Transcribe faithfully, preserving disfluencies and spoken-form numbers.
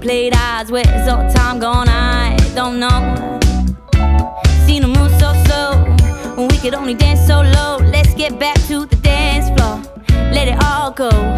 played odds. Where's all the time gone? I don't know. Seen her move so slow when we could only dance so low. Let's get back to the dance floor. Let it all go.